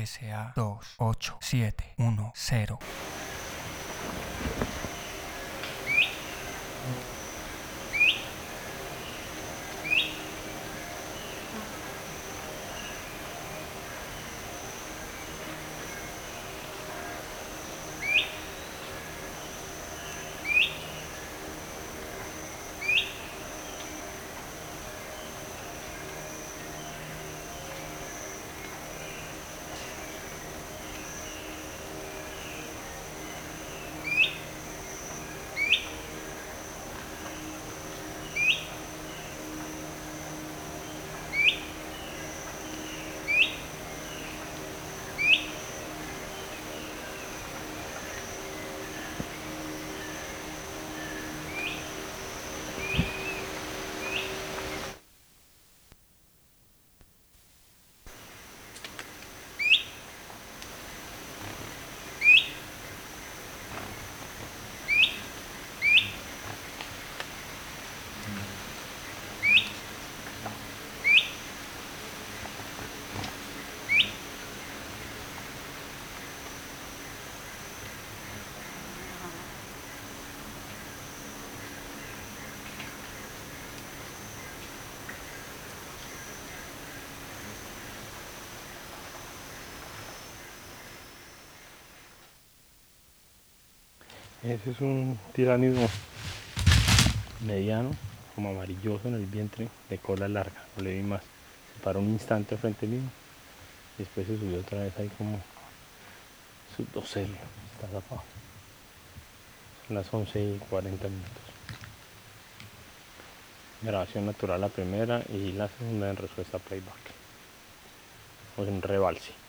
SA28710. Ese es un tiránido mediano, como amarilloso en el vientre, de cola larga, no le vi más. Se paró un instante frente mío y después se subió otra vez ahí como su docelio, está tapado. Son las 11:40. Grabación natural la primera y la segunda en respuesta a playback, o en rebalse.